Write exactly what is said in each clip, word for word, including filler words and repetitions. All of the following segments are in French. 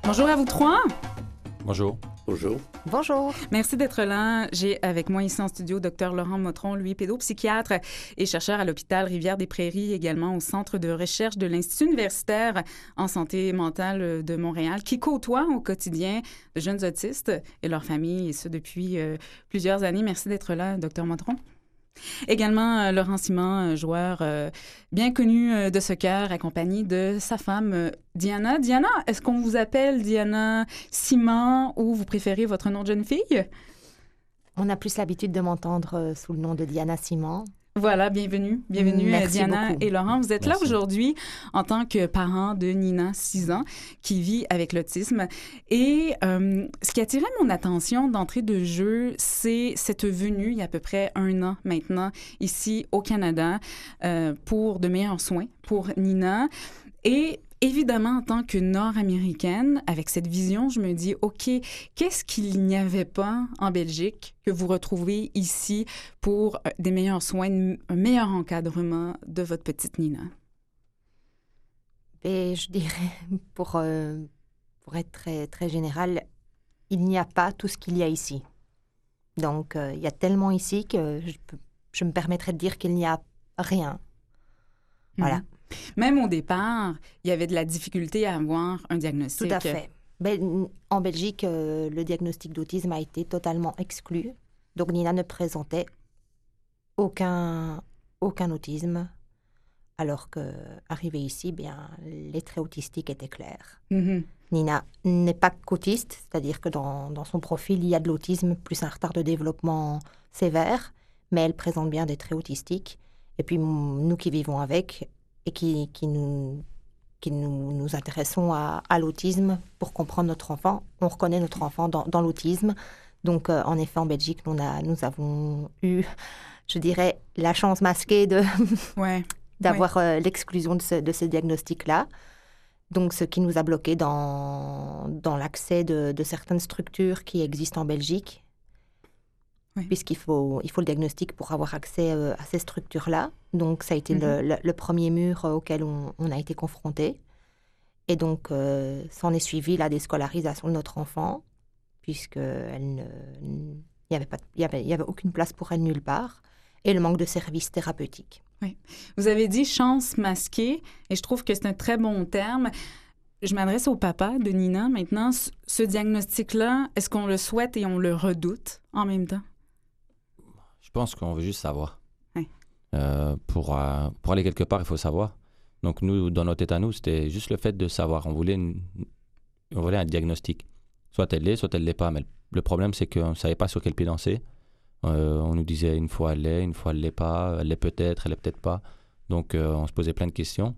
Bonjour à vous trois. Bonjour. Bonjour. Bonjour. Merci d'être là. J'ai avec moi ici en studio Dr Laurent Motron, lui pédopsychiatre et chercheur à l'hôpital Rivière-des-Prairies, également au Centre de recherche de l'Institut universitaire en santé mentale de Montréal, qui côtoie au quotidien de jeunes autistes et leurs familles, et ce depuis euh, plusieurs années. Merci d'être là, Dr Motron. Également, euh, Laurent Simon, euh, joueur euh, bien connu euh, de soccer, accompagné de sa femme euh, Diana. Diana, est-ce qu'on vous appelle Diana Simon ou vous préférez votre nom de jeune fille? On a plus l'habitude de m'entendre euh, sous le nom de Diana Simon. Voilà, bienvenue. Bienvenue, Merci Diana beaucoup. et Laurent. Vous êtes Merci. là aujourd'hui en tant que parent de Nina, six ans, qui vit avec l'autisme. Et euh, ce qui a attiré mon attention d'entrée de jeu, c'est cette venue, il y a à peu près un an maintenant, ici au Canada, euh, pour de meilleurs soins pour Nina. Et évidemment, en tant que Nord-Américaine, avec cette vision, je me dis, OK, qu'est-ce qu'il n'y avait pas en Belgique que vous retrouvez ici pour euh, des meilleurs soins, un meilleur encadrement de votre petite Nina? Et je dirais, pour, euh, pour être très, très général, il n'y a pas tout ce qu'il y a ici. Donc, euh, il y a tellement ici que je, peux- je me permettrais de dire qu'il n'y a rien. Voilà. Mhm. Même au départ, il y avait de la difficulté à avoir un diagnostic. Tout à fait. Ben, en Belgique, euh, le diagnostic d'autisme a été totalement exclu. Donc, Nina ne présentait aucun, aucun autisme, alors qu'arrivée ici, bien, les traits autistiques étaient clairs. Mhm. Nina n'est pas qu'autiste, c'est-à-dire que dans, dans son profil, il y a de l'autisme plus un retard de développement sévère, mais elle présente bien des traits autistiques. Et puis, m- nous qui vivons avec et qui, qui nous, qui nous, nous intéressons à, à l'autisme pour comprendre notre enfant, on reconnaît notre enfant dans, dans l'autisme. Donc, euh, en effet, en Belgique, nous, on a- nous avons eu, je dirais, la chance masquée de, Ouais. d'avoir euh, l'exclusion de ce, de ce diagnostic-là. Donc, ce qui nous a bloqué dans, dans l'accès de, de certaines structures qui existent en Belgique, Oui. puisqu'il faut, il faut le diagnostic pour avoir accès euh, à ces structures-là. Donc, ça a été le, le- le premier mur euh, auquel on, on a été confronté. Et donc, euh, s'en est suivi la déscolarisation de notre enfant, puisqu'elle ne, il n'y avait, pas, il y avait, il y avait aucune place pour elle nulle part, et le manque de services thérapeutiques. Vous avez dit chance masquée, et je trouve que c'est un très bon terme. Je m'adresse au papa de Nina maintenant. Ce, ce diagnostic-là, est-ce qu'on le souhaite et on le redoute en même temps? Je pense qu'on veut juste savoir. Oui. Euh, pour, euh, pour aller quelque part, il faut savoir. Donc, nous, dans notre état, nous, c'était juste le fait de savoir. On voulait, une- on voulait un diagnostic. Soit elle l'est, soit elle ne l'est pas. Mais le- le problème, c'est qu'on ne savait pas sur quel pied danser. Euh, on nous disait une fois elle l'est, une fois elle ne l'est pas. Elle l'est peut-être, elle l'est peut-être pas. Donc, euh, on se posait plein de questions.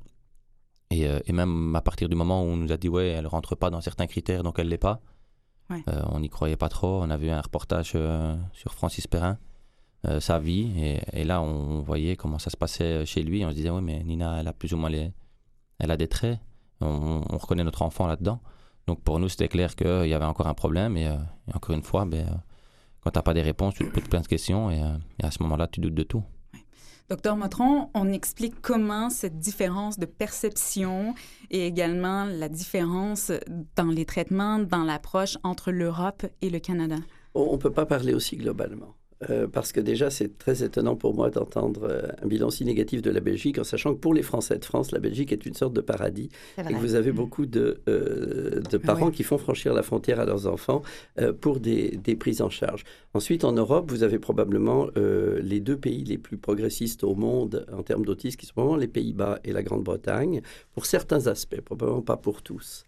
Et, euh, et même à partir du moment où on nous a dit, ouais, elle ne rentre pas dans certains critères, donc elle ne l'est pas. Ouais. Euh, on n'y croyait pas trop. On a vu un reportage euh, sur Francis Perrin. Euh, sa vie, et, et là on voyait comment ça se passait chez lui. On se disait oui, mais Nina, elle a plus ou moins les, elle a des traits, on, on reconnaît notre enfant là-dedans. Donc pour nous c'était clair qu'il y avait encore un problème, et, euh, et encore une fois, ben, euh, quand tu n'as pas des réponses, tu te poses plein de questions, et, euh, et à ce moment-là tu doutes de tout. Docteur Motron, on explique comment cette différence de perception et également la différence dans les traitements, dans l'approche entre l'Europe et le Canada. On ne peut pas parler aussi globalement. Euh, parce que déjà, c'est très étonnant pour moi d'entendre euh, un bilan si négatif de la Belgique, en sachant que pour les Français de France, la Belgique est une sorte de paradis, C'est et vrai. que vous avez beaucoup de, euh, de parents oui. qui font franchir la frontière à leurs enfants euh, pour des, des prises en charge. Ensuite, en Europe, vous avez probablement euh, les deux pays les plus progressistes au monde en termes d'autisme, qui sont probablement les Pays-Bas et la Grande-Bretagne, pour certains aspects, probablement pas pour tous.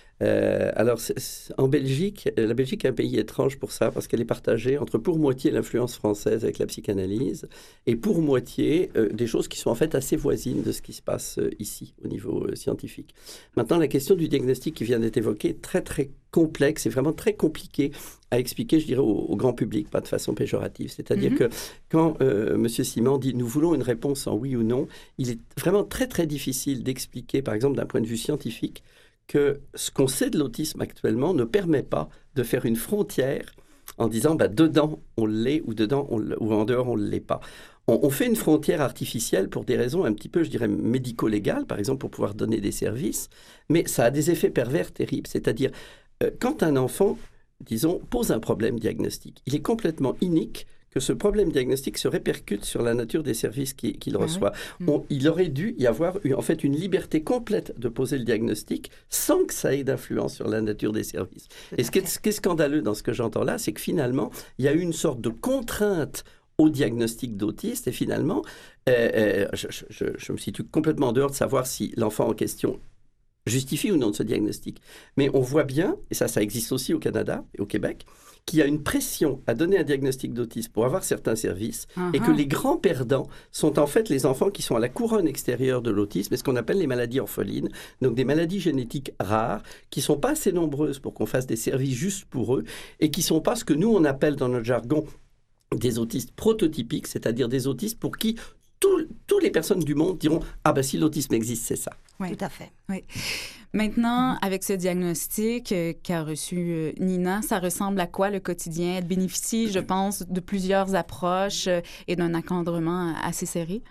Euh, alors, c'est- c'est- en Belgique, euh, la Belgique est un pays étrange pour ça, parce qu'elle est partagée entre pour moitié l'influence française avec la psychanalyse, et pour moitié euh, des choses qui sont en fait assez voisines de ce qui se passe euh, ici, au niveau euh, scientifique. Maintenant, la question du diagnostic qui vient d'être évoquée est très, très complexe et vraiment très compliqué à expliquer, je dirais, au, au grand public, pas de façon péjorative. C'est-à-dire Mhm. que quand euh, M. Simon dit « nous voulons une réponse en oui ou non », il est vraiment très, très difficile d'expliquer, par exemple, d'un point de vue scientifique, que ce qu'on sait de l'autisme actuellement ne permet pas de faire une frontière en disant bah, dedans on l'est ou dedans on l'- ou en dehors on ne l'est pas. on, on fait une frontière artificielle pour des raisons un petit peu, je dirais, médico-légales, par exemple, pour pouvoir donner des services, mais ça a des effets pervers terribles. C'est-à-dire, euh, quand un enfant, disons, pose un problème diagnostique, il est complètement inique que ce problème diagnostique se répercute sur la nature des services qu'il, qu'il reçoit. Ah oui. On, il aurait dû y avoir eu, en fait, une liberté complète de poser le diagnostic sans que ça ait d'influence sur la nature des services. Et ce qui, est, ce qui est scandaleux dans ce que j'entends là, c'est que finalement, il y a eu une sorte de contrainte au diagnostic d'autiste et finalement, euh, euh, je, je, je me situe complètement en dehors de savoir si l'enfant en question justifie ou non de ce diagnostic. Mais on voit bien, et ça, ça existe aussi au Canada et au Québec, qu'il y a une pression à donner un diagnostic d'autisme pour avoir certains services uh-huh. et que les grands perdants sont en fait les enfants qui sont à la couronne extérieure de l'autisme et ce qu'on appelle les maladies orphelines, donc des maladies génétiques rares qui ne sont pas assez nombreuses pour qu'on fasse des services juste pour eux et qui ne sont pas ce que nous on appelle dans notre jargon des autistes prototypiques, c'est-à-dire des autistes pour qui toutes les personnes du monde diront « Ah ben si l'autisme existe, c'est ça ». Oui. Tout à fait. Oui. Maintenant, avec ce diagnostic euh, qu'a reçu euh, Nina, ça ressemble à quoi le quotidien? Elle bénéficie, je pense, de plusieurs approches euh, et d'un encadrement assez serré?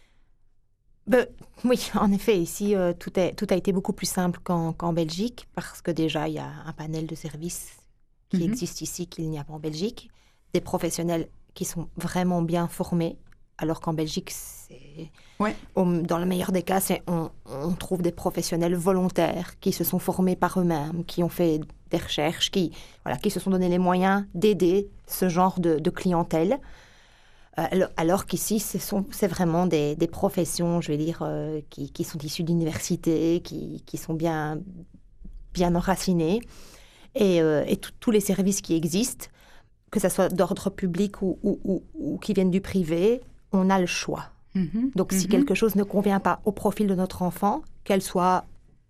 Ben, oui, en effet, ici, euh, tout, est, tout a été beaucoup plus simple qu'en, qu'en Belgique parce que déjà, il y a un panel de services qui mm-hmm. existe ici qu'il n'y a pas en Belgique, des professionnels qui sont vraiment bien formés. Alors qu'en Belgique, c'est, ouais. on, dans le meilleur des cas, c'est, on, on trouve des professionnels volontaires qui se sont formés par eux-mêmes, qui ont fait des recherches, qui, voilà, qui se sont donné les moyens d'aider ce genre de, de clientèle. Euh, alors, alors qu'ici, ce sont, c'est vraiment des, des professions, je vais dire, euh, qui, qui sont issues d'universités, qui, qui sont bien, bien enracinées. Et, euh, et tous les services qui existent, que ce soit d'ordre public ou, ou, ou, ou qui viennent du privé, on a le choix. Mm-hmm. Donc, si mm-hmm. quelque chose ne convient pas au profil de notre enfant, qu'elle soit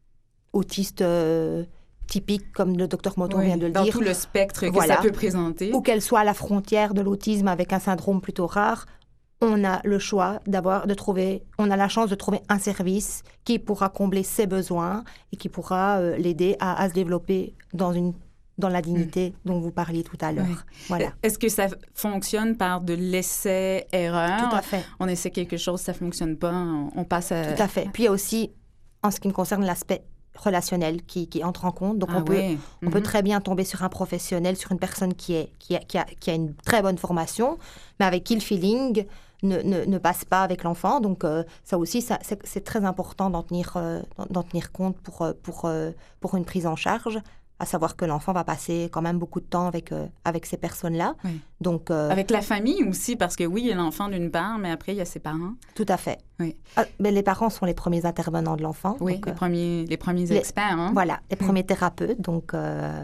autiste euh, typique, comme le docteur Motron oui, vient de le dans dire. Dans tout le spectre que voilà, ça peut présenter. Ou qu'elle soit à la frontière de l'autisme avec un syndrome plutôt rare, on a le choix d'avoir, de trouver, on a la chance de trouver un service qui pourra combler ses besoins et qui pourra euh, l'aider à, à se développer dans une dans la dignité mmh. dont vous parliez tout à l'heure. Oui. Voilà. Est-ce que ça fonctionne par de l'essai-erreur? Tout à fait. On essaie quelque chose, ça ne fonctionne pas, on passe à... Tout à fait. Puis il y a aussi, en ce qui me concerne, l'aspect relationnel qui, qui entre en compte. Donc, ah on, peut, oui. on mm-hmm. peut très bien tomber sur un professionnel, sur une personne qui, est, qui, a, qui, a, qui a une très bonne formation, mais avec qui le feeling ne, ne, ne passe pas avec l'enfant. Donc, euh, ça aussi, ça, c'est, c'est très important d'en tenir, euh, d'en tenir compte pour, pour, euh, pour une prise en charge. À savoir que l'enfant va passer quand même beaucoup de temps avec, euh, avec ces personnes-là. Oui. Donc, euh, avec la famille aussi, parce que oui, il y a l'enfant d'une part, mais après, il y a ses parents. Tout à fait. Oui. Ah, mais les parents sont les premiers intervenants de l'enfant. Oui, donc, les, euh, premiers, les premiers les, experts. Hein? Voilà, les premiers mmh. thérapeutes. Donc, euh,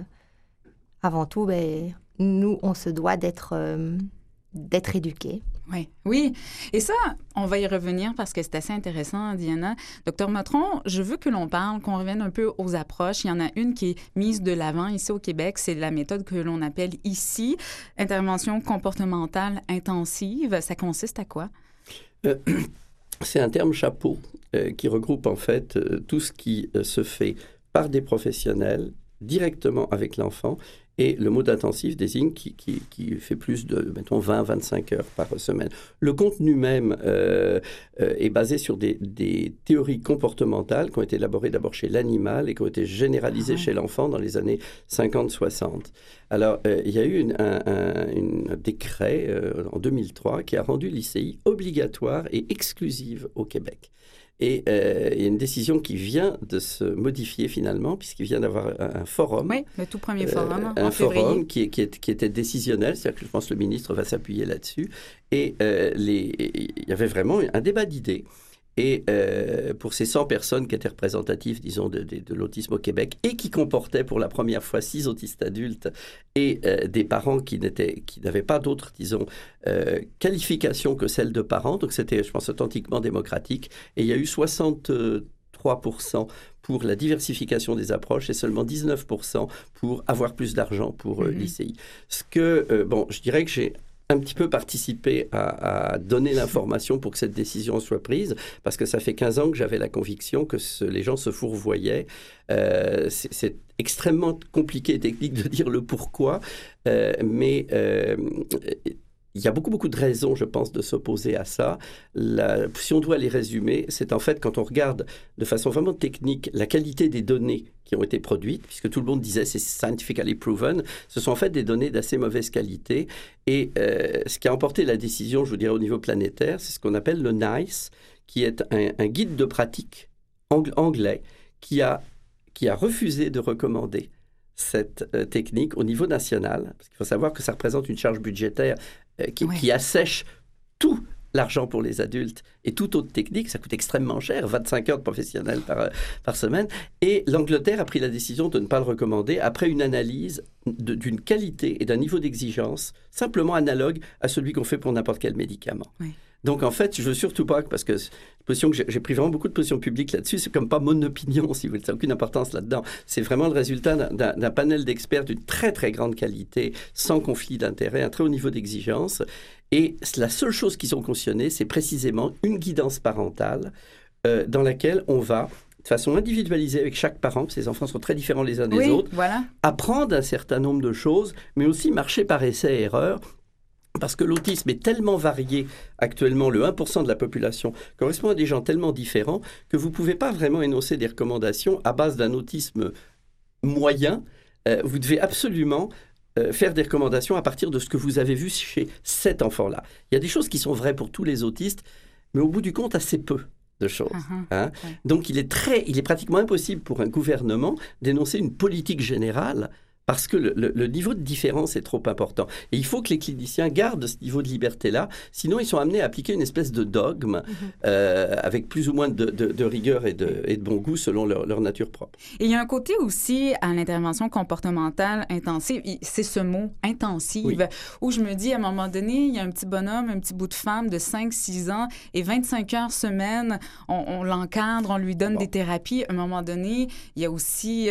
avant tout, ben, nous, on se doit d'être, euh, d'être éduqués. Oui, oui. Et ça, on va y revenir parce que c'est assez intéressant, Diana. Docteur Motron, je veux que l'on parle, qu'on revienne un peu aux approches. Il y en a une qui est mise de l'avant ici au Québec. C'est la méthode que l'on appelle ici intervention comportementale intensive. Ça consiste à quoi? Euh, c'est un terme chapeau euh, qui regroupe en fait euh, tout ce qui euh, se fait par des professionnels directement avec l'enfant. Et le mot d'intensif désigne qui, qui, qui fait plus de, mettons, vingt à vingt-cinq heures par semaine. Le contenu même euh, euh, est basé sur des, des théories comportementales qui ont été élaborées d'abord chez l'animal et qui ont été généralisées ah. chez l'enfant dans les années cinquante soixante. Alors, euh, il y a eu une, un, un, une, un décret euh, en deux mille trois qui a rendu l'I C I obligatoire et exclusive au Québec. Et euh, il y a une décision qui vient de se modifier finalement, puisqu'il vient d'avoir un, un forum. Oui, le tout premier forum, euh, en un février. Un forum qui, qui, est, qui était décisionnel, c'est-à-dire que je pense que le ministre va s'appuyer là-dessus. Et euh, les, il y avait vraiment un débat d'idées. Et euh, pour ces cent personnes qui étaient représentatives, disons, de, de, de l'autisme au Québec et qui comportaient pour la première fois six autistes adultes et euh, des parents qui, n'étaient, qui n'avaient pas d'autres, disons, euh, qualifications que celles de parents. Donc, c'était, je pense, authentiquement démocratique. Et il y a eu soixante-trois pour cent pour la diversification des approches et seulement dix-neuf pour cent pour avoir plus d'argent pour euh, mmh. l'I C I. Ce que, euh, bon, je dirais que j'ai un petit peu participer à, à donner l'information pour que cette décision soit prise, parce que ça fait quinze ans que j'avais la conviction que ce, les gens se fourvoyaient. Euh, c'est, c'est extrêmement compliqué et technique de dire le pourquoi, euh, mais euh, il y a beaucoup, beaucoup de raisons, je pense, de s'opposer à ça. La, si on doit les résumer, c'est en fait, quand on regarde de façon vraiment technique la qualité des données qui ont été produites, puisque tout le monde disait c'est scientifically proven, ce sont en fait des données d'assez mauvaise qualité. Et euh, ce qui a emporté la décision, je vous dirais, au niveau planétaire, c'est ce qu'on appelle le NICE, qui est un, un guide de pratique ang- anglais qui a, qui a refusé de recommander cette euh, technique au niveau national, parce qu'il faut savoir que ça représente une charge budgétaire euh, qui, Ouais. qui assèche tout l'argent pour les adultes et toute autre technique. Ça coûte extrêmement cher, vingt-cinq heures de professionnels par, par semaine. Et l'Angleterre a pris la décision de ne pas le recommander après une analyse de, d'une qualité et d'un niveau d'exigence simplement analogue à celui qu'on fait pour n'importe quel médicament. Oui. Donc, en fait, je ne veux surtout pas, parce que position que j'ai, j'ai pris vraiment beaucoup de positions publiques là-dessus, c'est comme pas mon opinion, si vous voulez, ça n'a aucune importance là-dedans. C'est vraiment le résultat d'un, d'un, d'un panel d'experts d'une très, très grande qualité, sans conflit d'intérêt, un très haut niveau d'exigence. Et la seule chose qu'ils ont cautionnée, c'est précisément une guidance parentale euh, dans laquelle on va, de façon individualisée avec chaque parent, ces enfants sont très différents les uns des Oui, autres, voilà. apprendre un certain nombre de choses, mais aussi marcher par essai et erreur. Parce que l'autisme est tellement varié actuellement, le un pour cent de la population correspond à des gens tellement différents que vous ne pouvez pas vraiment énoncer des recommandations à base d'un autisme moyen. Euh, vous devez absolument euh, faire des recommandations à partir de ce que vous avez vu chez cet enfant-là. Il y a des choses qui sont vraies pour tous les autistes, mais au bout du compte, assez peu de choses. Uh-huh. Hein? Ouais. Donc, il est, très, il est pratiquement impossible pour un gouvernement d'énoncer une politique générale parce que le, le, le niveau de différence est trop important. Et il faut que les cliniciens gardent ce niveau de liberté-là, sinon ils sont amenés à appliquer une espèce de dogme mm-hmm. euh, avec plus ou moins de, de, de rigueur et de, et de bon goût selon leur, leur nature propre. Et il y a un côté aussi à l'intervention comportementale intensive, c'est ce mot « intensive oui. », où je me dis, à un moment donné, il y a un petit bonhomme, un petit bout de femme de cinq six ans, et vingt-cinq heures semaine, on, on l'encadre, on lui donne bon. des thérapies. À un moment donné, il y a aussi,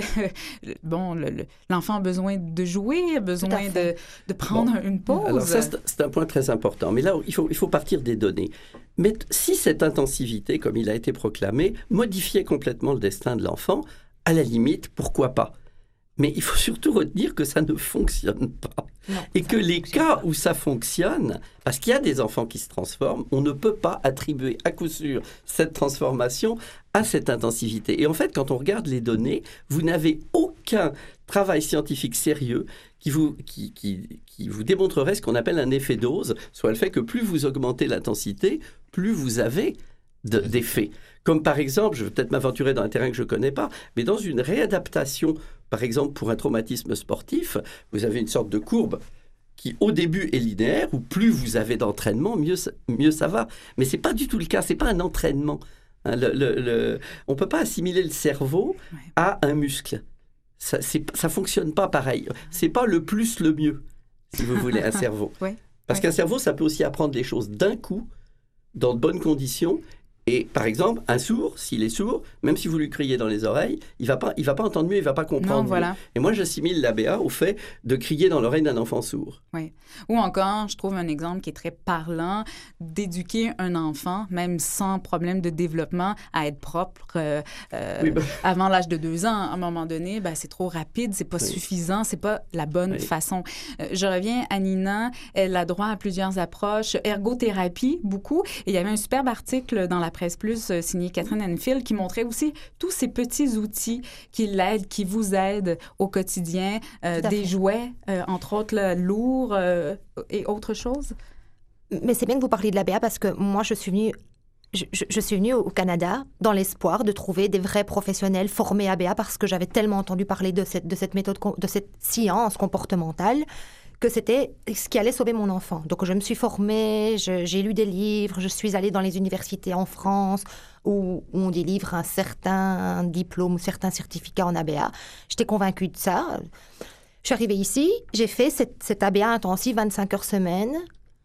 bon, le, le, l'enfant besoin de jouer, besoin de, de prendre bon. une pause. Alors ça, c'est, c'est un point très important. Mais là, il faut, il faut partir des données. Mais si cette intensivité, comme il a été proclamé, modifiait complètement le destin de l'enfant, à la limite, pourquoi pas? Mais il faut surtout retenir que ça ne fonctionne pas. Non, et que les cas pas. où ça fonctionne, parce qu'il y a des enfants qui se transforment, on ne peut pas attribuer à coup sûr cette transformation à cette intensivité. Et en fait, quand on regarde les données, vous n'avez aucun travail scientifique sérieux qui vous, qui, qui, qui vous démontrerait ce qu'on appelle un effet dose, soit le fait que plus vous augmentez l'intensité, plus vous avez de, d'effets. Comme par exemple, je vais peut-être m'aventurer dans un terrain que je ne connais pas, mais dans une réadaptation, par exemple pour un traumatisme sportif, vous avez une sorte de courbe qui au début est linéaire, où plus vous avez d'entraînement, mieux, mieux ça va. Mais ce n'est pas du tout le cas, ce n'est pas un entraînement. Hein, le, le, le, on ne peut pas assimiler le cerveau à un muscle. Ça ne fonctionne pas pareil. Ce n'est pas le plus le mieux, si vous voulez, un cerveau. Oui, Parce oui. qu'un cerveau, ça peut aussi apprendre les choses d'un coup, dans de bonnes conditions. Et par exemple, un sourd, s'il est sourd, même si vous lui criez dans les oreilles, il ne va pas, il va pas entendre mieux, il ne va pas comprendre non, voilà. mieux. Et moi, j'assimile l'A B A au fait de crier dans l'oreille d'un enfant sourd. Oui. Ou encore, je trouve un exemple qui est très parlant, d'éduquer un enfant, même sans problème de développement, à être propre euh, euh, oui, ben... avant l'âge de deux ans. À un moment donné, ben, c'est trop rapide, c'est pas oui. suffisant, c'est pas la bonne oui. façon. Euh, je reviens à Nina, elle a droit à plusieurs approches, ergothérapie, beaucoup. Et il y avait un superbe article dans la Presse Plus, euh, signé Catherine Enfield, qui montrait aussi tous ces petits outils qui l'aident, qui vous aident au quotidien, euh, des fait. jouets, euh, entre autres, là, lourds euh, et autre chose. Mais c'est bien que vous parliez de l'A B A parce que moi, je suis venue, je, je, je suis venue au Canada dans l'espoir de trouver des vrais professionnels formés A B A parce que j'avais tellement entendu parler de cette, de cette méthode, de cette science comportementale que c'était ce qui allait sauver mon enfant. Donc, je me suis formée, je, j'ai lu des livres, je suis allée dans les universités en France où, où on délivre un certain diplôme, certains certificats en A B A. J'étais convaincue de ça. Je suis arrivée ici, j'ai fait cette, cette A B A intensive vingt-cinq heures semaine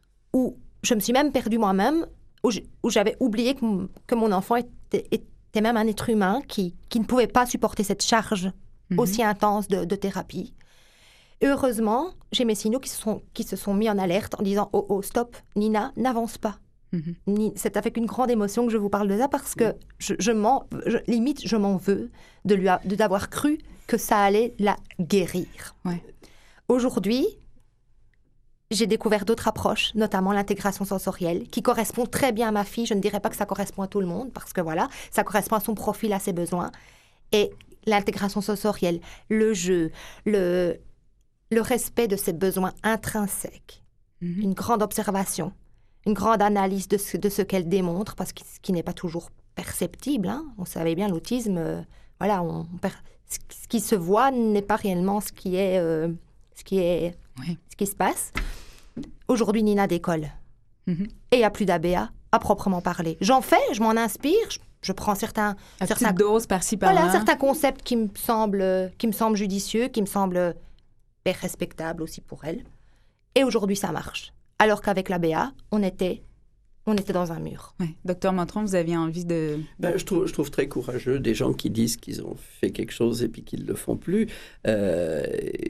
où je me suis même perdue moi-même, où, je, où j'avais oublié que, que mon enfant était, était même un être humain qui, qui ne pouvait pas supporter cette charge mm-hmm. aussi intense de, de thérapie. Et heureusement, j'ai mes signaux qui se sont, qui se sont mis en alerte en disant « Oh, oh, stop, Nina, n'avance pas. Mm-hmm. » Ni, c'est avec une grande émotion que je vous parle de ça parce que je, je m'en, je, limite, je m'en veux de lui a, de, d'avoir cru que ça allait la guérir. Ouais. Aujourd'hui, j'ai découvert d'autres approches, notamment l'intégration sensorielle, qui correspond très bien à ma fille. Je ne dirais pas que ça correspond à tout le monde, parce que voilà, ça correspond à son profil, à ses besoins. Et l'intégration sensorielle, le jeu, le, le respect de ses besoins intrinsèques, mm-hmm. une grande observation, une grande analyse de ce, de ce qu'elle démontre, parce que ce qui n'est pas toujours perceptible. Hein. On savait bien, l'autisme, euh, voilà, on, on, ce qui se voit n'est pas réellement ce qui est... Euh, ce qui est oui. ce qui se passe. Aujourd'hui, Nina décolle. Mm-hmm. Et il n'y a plus d'A B A à proprement parler. J'en fais, je m'en inspire, je, je prends certains... À certains petite dose par-ci, par-là. Voilà, certains concepts qui me semblent, qui me semblent judicieux, qui me semblent ben, respectables aussi pour elle. Et aujourd'hui, ça marche. Alors qu'avec l'A B A, on était... on était dans un mur. Oui. Docteur Motron, vous aviez envie de... Ben, je, trouve, je trouve très courageux des gens qui disent qu'ils ont fait quelque chose et puis qu'ils ne le font plus. Euh,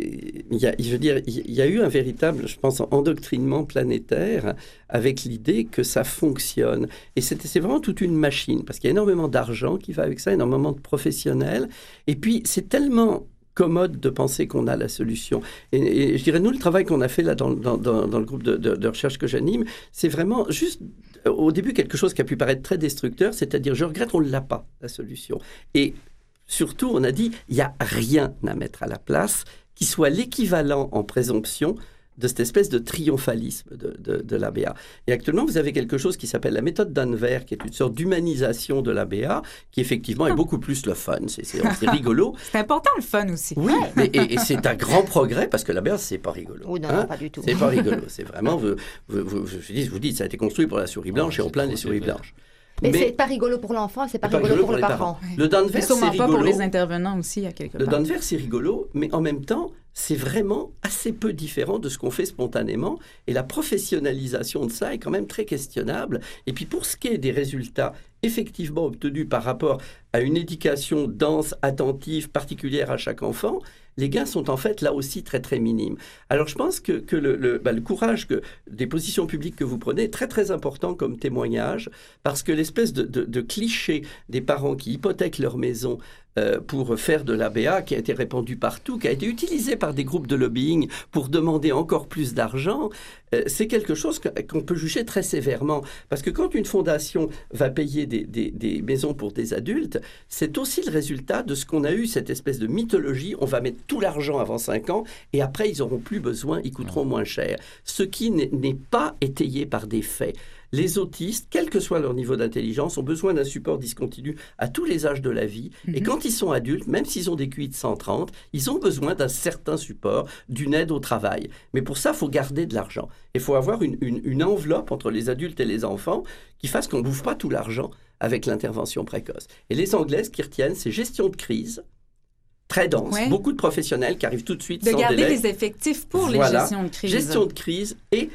y a, je veux dire, il y a eu un véritable, je pense, endoctrinement planétaire avec l'idée que ça fonctionne. Et c'est, c'est vraiment toute une machine, parce qu'il y a énormément d'argent qui va avec ça, énormément de professionnels. Et puis, c'est tellement... commode de penser qu'on a la solution. Et, et je dirais, nous, le travail qu'on a fait là dans, dans, dans, dans le groupe de, de, de recherche que j'anime, c'est vraiment juste, au début, quelque chose qui a pu paraître très destructeur, c'est-à-dire, je regrette, on ne l'a pas, la solution. Et surtout, on a dit, il n'y a rien à mettre à la place qui soit l'équivalent en présomption de cette espèce de triomphalisme de, de, de l'A B A. Et actuellement, vous avez quelque chose qui s'appelle la méthode d'Anvers, qui est une sorte d'humanisation de l'A B A, qui effectivement est beaucoup plus le fun. C'est, c'est, c'est rigolo. C'est important, le fun aussi. Oui, mais, et, et c'est un grand progrès, parce que l'A B A, c'est pas rigolo. Oh non, hein? non, pas du tout. C'est pas rigolo. C'est vraiment... Vous, vous, vous, je, dis, je vous dis, ça a été construit pour la souris blanche, oh, et on plaint les souris blanches. Mais, mais c'est pas rigolo pour l'enfant, c'est pas, pas rigolo, rigolo pour, pour le parent. parent. Ouais. Le d'Anvers, c'est rigolo. Pas pour les intervenants aussi, à quelque part. Le d'Anvers, c'est rigolo, mais en même temps, c'est vraiment assez peu différent de ce qu'on fait spontanément. Et la professionnalisation de ça est quand même très questionnable. Et puis, pour ce qui est des résultats effectivement obtenus par rapport à une éducation dense, attentive, particulière à chaque enfant, les gains sont en fait là aussi très très minimes. Alors je pense que, que le, le, bah, le courage que, des positions publiques que vous prenez est très très important comme témoignage, parce que l'espèce de, de, de cliché des parents qui hypothèquent leur maison euh, pour faire de l'A B A, qui a été répandu partout, qui a été utilisé par des groupes de lobbying pour demander encore plus d'argent, euh, c'est quelque chose que, qu'on peut juger très sévèrement. Parce que quand une fondation va payer des, des, des maisons pour des adultes, c'est aussi le résultat de ce qu'on a eu, cette espèce de mythologie, on va mettre tout l'argent avant cinq ans, et après, ils n'auront plus besoin, ils coûteront moins cher. Ce qui n'est, n'est pas étayé par des faits. Les autistes, quel que soit leur niveau d'intelligence, ont besoin d'un support discontinu à tous les âges de la vie. Mm-hmm. Et quand ils sont adultes, même s'ils ont des Q I de cent trente, ils ont besoin d'un certain support, d'une aide au travail. Mais pour ça, il faut garder de l'argent. Il faut avoir une, une, une enveloppe entre les adultes et les enfants qui fasse qu'on ne bouffe pas tout l'argent avec l'intervention précoce. Et les Anglais, ce qu'ils retiennent, c'est gestion de crise, très dense, ouais. Beaucoup de professionnels qui arrivent tout de suite de sans délai. De garder les effectifs pour voilà. les gestions de crise. Gestion de crise et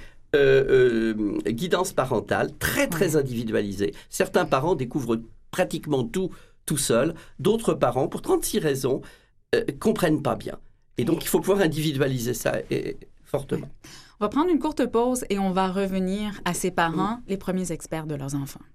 euh, euh, guidance parentale très, très ouais. individualisée. Certains parents découvrent pratiquement tout tout seuls. D'autres parents, pour trente-six raisons, euh, comprennent pas bien. Et donc, il faut pouvoir individualiser ça et, fortement. Ouais. On va prendre une courte pause et on va revenir à ces parents, mmh. les premiers experts de leurs enfants.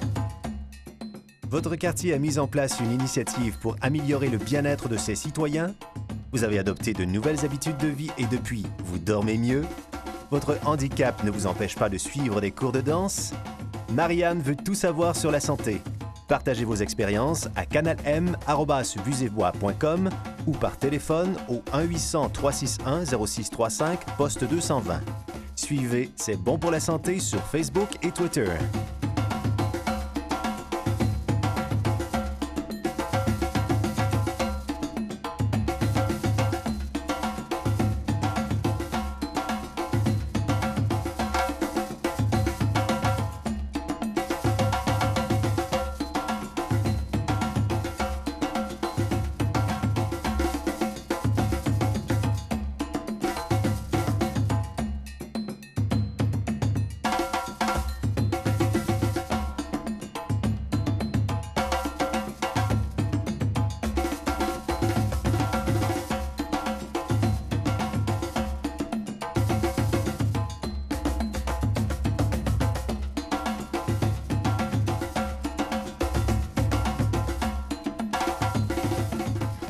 Votre quartier a mis en place une initiative pour améliorer le bien-être de ses citoyens? Vous avez adopté de nouvelles habitudes de vie et depuis, vous dormez mieux? Votre handicap ne vous empêche pas de suivre des cours de danse? Marianne veut tout savoir sur la santé. Partagez vos expériences à canalm arobase buzevoix point com ou par téléphone au un huit cents, trois six un, zéro six trois cinq, poste deux cent vingt. Suivez C'est bon pour la santé sur Facebook et Twitter.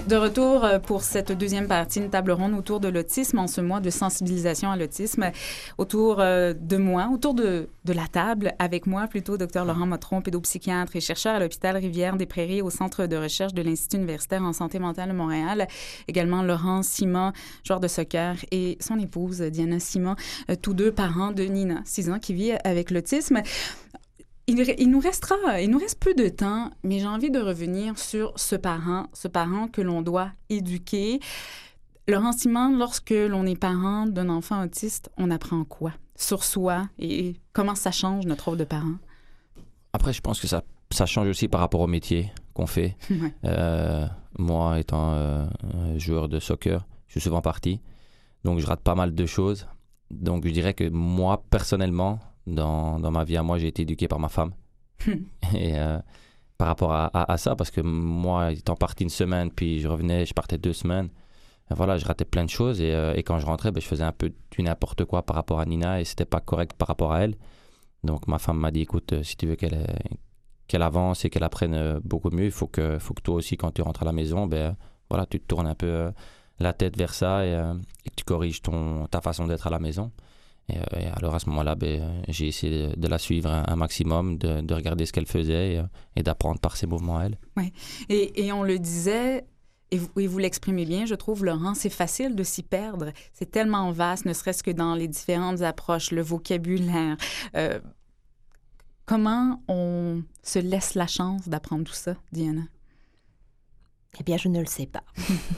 De retour pour cette deuxième partie, une table ronde autour de l'autisme en ce mois de sensibilisation à l'autisme. Autour de moi, autour de, de la table, avec moi plutôt, Dr Laurent Motron, pédopsychiatre et chercheur à l'hôpital Rivière-des-Prairies au Centre de recherche de l'Institut universitaire en santé mentale de Montréal. Également Laurent Simon, joueur de soccer, et son épouse Diana Simon, tous deux parents de Nina, six ans, qui vit avec l'autisme. Il, il, nous restera, il nous reste peu de temps, mais j'ai envie de revenir sur ce parent, ce parent que l'on doit éduquer. Laurent Simon, lorsque l'on est parent d'un enfant autiste, on apprend quoi sur soi et comment ça change notre rôle de parent? Après, je pense que ça, ça change aussi par rapport au métier qu'on fait. Ouais. Euh, moi, étant euh, joueur de soccer, je suis souvent parti, donc je rate pas mal de choses. Donc, je dirais que moi, personnellement, Dans, dans ma vie à moi, j'ai été éduqué par ma femme. Et euh, par rapport à, à, à ça, parce que moi, étant parti une semaine, puis je revenais, je partais deux semaines, voilà, je ratais plein de choses. Et, euh, et quand je rentrais, ben, je faisais un peu du n'importe quoi par rapport à Nina et c'était pas correct par rapport à elle. Donc ma femme m'a dit, écoute, si tu veux qu'elle, qu'elle avance et qu'elle apprenne beaucoup mieux, il faut que, faut que toi aussi, quand tu rentres à la maison, ben, voilà, tu te tournes un peu euh, la tête vers ça et, euh, et que tu corriges ton, ta façon d'être à la maison. Et, et alors à ce moment-là, ben, j'ai essayé de, de la suivre un, un maximum, de, de regarder ce qu'elle faisait et, et d'apprendre par ses mouvements à elle. Oui, et, et on le disait, et vous, et vous l'exprimez bien, je trouve, Laurent, c'est facile de s'y perdre. C'est tellement vaste, ne serait-ce que dans les différentes approches, le vocabulaire. Euh, comment on se laisse la chance d'apprendre tout ça, Diana? Eh bien, je ne le sais pas.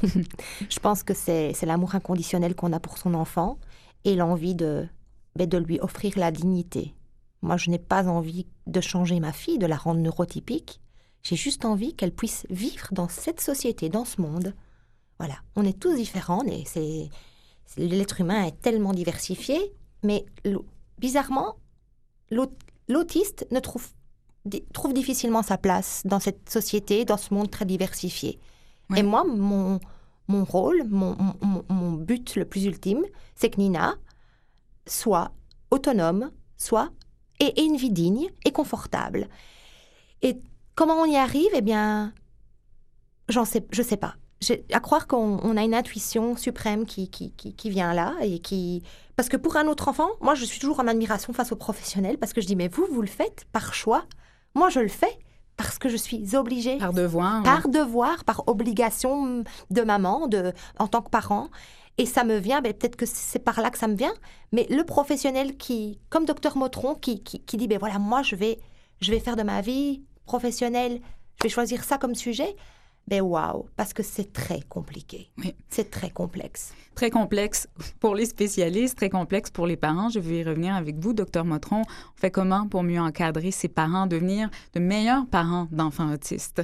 Je pense que c'est, c'est l'amour inconditionnel qu'on a pour son enfant et l'envie de... de lui offrir la dignité. Moi, je n'ai pas envie de changer ma fille, de la rendre neurotypique. J'ai juste envie qu'elle puisse vivre dans cette société, dans ce monde. Voilà, on est tous différents, et c'est, c'est, l'être humain est tellement diversifié, mais bizarrement, l'aut, l'autiste ne trouve, di, trouve difficilement sa place dans cette société, dans ce monde très diversifié. Ouais. Et moi, mon, mon rôle, mon, mon, mon but le plus ultime, c'est que Nina soit autonome, soit et, et une vie digne et confortable. Et comment on y arrive? Eh bien, j'en sais, je sais pas. J'ai, à croire qu'on on a une intuition suprême qui, qui, qui, qui vient là et qui... Parce que pour un autre enfant, moi, je suis toujours en admiration face aux professionnels parce que je dis, mais vous, vous le faites par choix. Moi, je le fais parce que je suis obligée. Par devoir. Par ouais. devoir, par obligation de maman, de, en tant que parent. Et ça me vient, ben peut-être que c'est par là que ça me vient, mais le professionnel qui, comme docteur Motron, qui, qui, qui dit, ben voilà, moi, je vais, je vais faire de ma vie professionnelle, je vais choisir ça comme sujet, ben waouh, parce que c'est très compliqué. Oui. C'est très complexe. Très complexe pour les spécialistes, très complexe pour les parents. Je vais y revenir avec vous, docteur Motron. On fait comment pour mieux encadrer ces parents, devenir de meilleurs parents d'enfants autistes?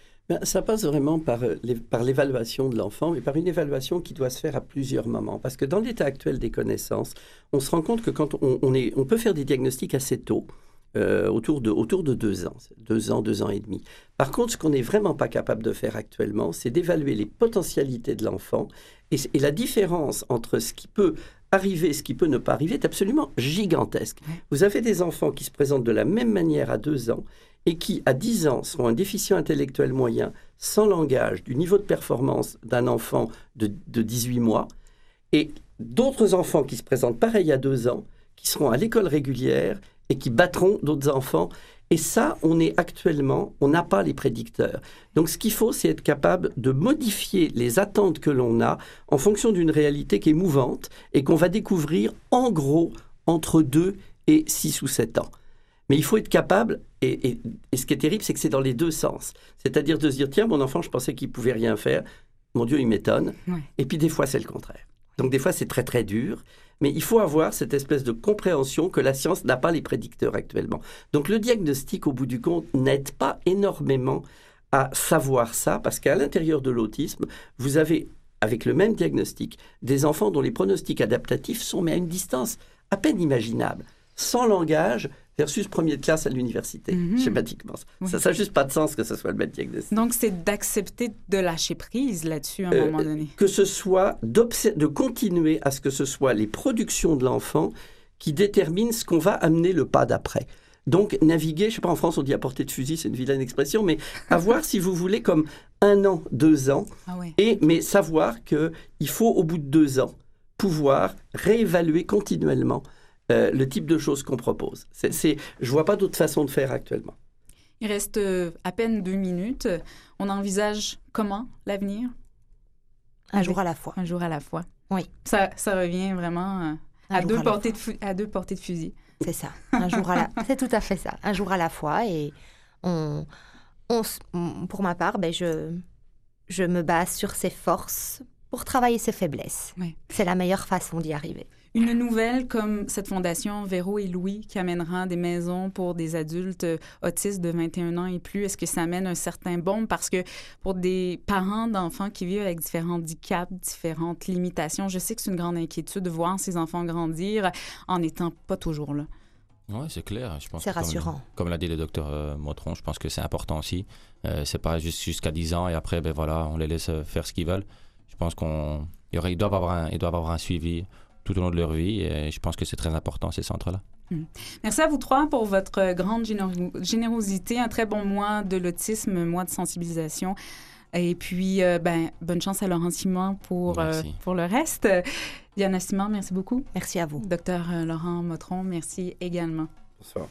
Ça passe vraiment par, les, par l'évaluation de l'enfant, mais par une évaluation qui doit se faire à plusieurs moments. Parce que dans l'état actuel des connaissances, on se rend compte que quand on, on, est, on peut faire des diagnostics assez tôt, euh, autour, de, autour de deux ans, deux ans, deux ans et demi. Par contre, ce qu'on n'est vraiment pas capable de faire actuellement, c'est d'évaluer les potentialités de l'enfant. Et, et la différence entre ce qui peut arriver et ce qui peut ne pas arriver est absolument gigantesque. Vous avez des enfants qui se présentent de la même manière à deux ans, et qui, à dix ans, seront un déficient intellectuel moyen, sans langage, du niveau de performance d'un enfant de, de dix-huit mois, et d'autres enfants qui se présentent pareil à deux ans, qui seront à l'école régulière et qui battront d'autres enfants. Et ça, on est actuellement, on n'a pas les prédicteurs. Donc, ce qu'il faut, c'est être capable de modifier les attentes que l'on a en fonction d'une réalité qui est mouvante et qu'on va découvrir, en gros, entre deux et six ou sept ans. Mais il faut être capable, et, et, et ce qui est terrible, c'est que c'est dans les deux sens. C'est-à-dire de se dire, tiens, mon enfant, je pensais qu'il ne pouvait rien faire. Mon Dieu, il m'étonne. Ouais. Et puis des fois, c'est le contraire. Donc des fois, c'est très, très dur. Mais il faut avoir cette espèce de compréhension que la science n'a pas les prédicteurs actuellement. Donc le diagnostic, au bout du compte, n'aide pas énormément à savoir ça, parce qu'à l'intérieur de l'autisme, vous avez, avec le même diagnostic, des enfants dont les pronostics adaptatifs sont mais à une distance à peine imaginable. Sans langage versus premier de classe à l'université, mm-hmm. schématiquement. Oui. Ça n'a juste pas de sens que ce soit le même diagnostic. Donc, c'est d'accepter de lâcher prise là-dessus à un euh, moment donné. Que ce soit de continuer à ce que ce soit les productions de l'enfant qui déterminent ce qu'on va amener le pas d'après. Donc, naviguer, je ne sais pas, en France, on dit à portée de fusil, c'est une vilaine expression, mais avoir, si vous voulez, comme un an, deux ans, Ah oui. et, mais savoir qu'il faut, au bout de deux ans, pouvoir réévaluer continuellement euh, le type de choses qu'on propose. C'est, c'est, je ne vois pas d'autre façon de faire actuellement. Il reste euh, à peine deux minutes. On envisage comment l'avenir? Un Avec- jour à la fois. Un jour à la fois. Oui. Ça, ça revient vraiment euh, Un à jour deux, à la portées fois. de fu- à deux portées de fusil. C'est ça. Un jour à la... C'est tout à fait ça. Un jour à la fois. Et on, on, s- on- pour ma part, ben, je, je me base sur ses forces pour travailler ses faiblesses. Oui. C'est la meilleure façon d'y arriver. Une nouvelle comme cette fondation Véro et Louis qui amènera des maisons pour des adultes euh, autistes de vingt et un ans et plus, est-ce que ça amène un certain bond? Parce que pour des parents d'enfants qui vivent avec différents handicaps, différentes limitations, je sais que c'est une grande inquiétude de voir ces enfants grandir en n'étant pas toujours là. Oui, c'est clair. Je pense C'est que comme- rassurant. Comme, l'a dit le docteur euh, Motron, je pense que c'est important aussi. Euh, c'est pas juste jusqu'à dix ans et après, ben voilà, on les laisse euh, faire ce qu'ils veulent. Je pense qu'on, il y aurait- ils doivent avoir un, ils doivent avoir un suivi tout au long de leur vie et je pense que c'est très important ces centres-là. Merci à vous trois pour votre grande généro- générosité. Un très bon mois de l'autisme, mois de sensibilisation. Et puis, euh, ben, bonne chance à Laurent Simon pour, euh, Merci. pour le reste. Diana Simon, merci beaucoup. Merci à vous. Docteur euh, Laurent Motron, merci également. Bonsoir.